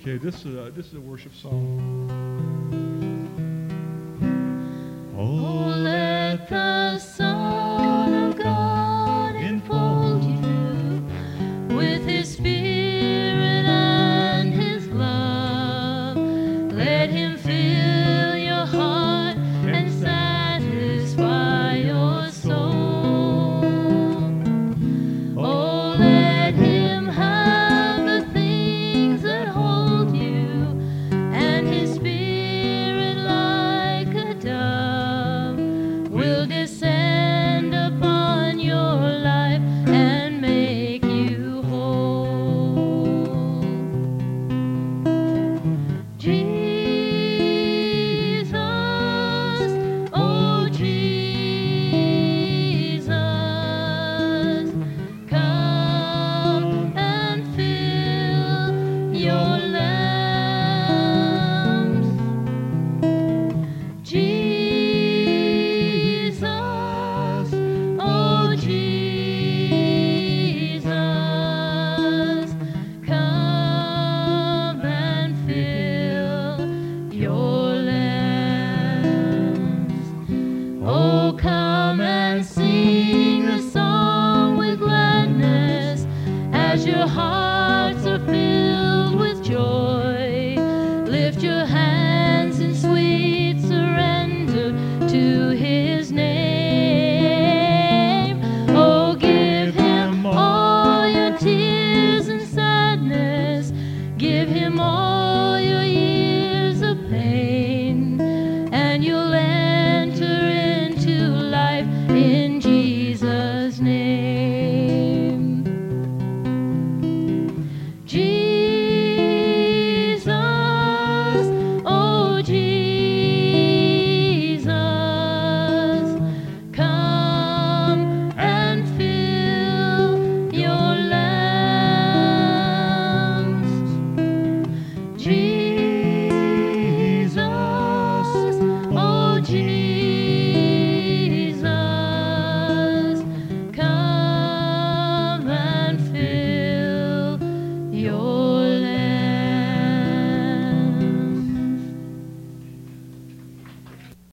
Okay, this is a worship song. Oh, let the Son of God enfold you with His Spirit and His love. Let Him fill your heart and satisfy your soul. Oh, let Him have the things that hold you, and His Spirit like a dove will descend upon your life and make you whole. Jesus, oh Jesus, come and fill your lambs. Jesus, oh Jesus, come and fill your lambs. Oh, come and sing a song with gladness as your hearts are filled with joy. Lift your hands in sweet surrender to His name. Oh, give Him all your tears and sadness. Give Him all